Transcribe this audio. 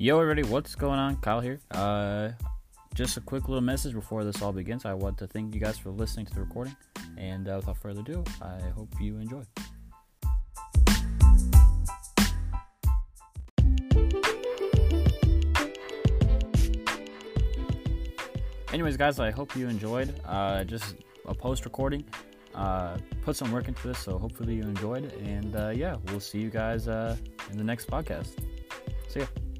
Yo, everybody, what's going on? Kyle here. Just a quick little message before this all begins. I want to thank you guys for listening to the recording, and without further ado, I hope you enjoy. Anyways, guys, I hope you enjoyed. Just a post recording. Put some work into this, so hopefully you enjoyed. And we'll see you guys in the next podcast. See ya.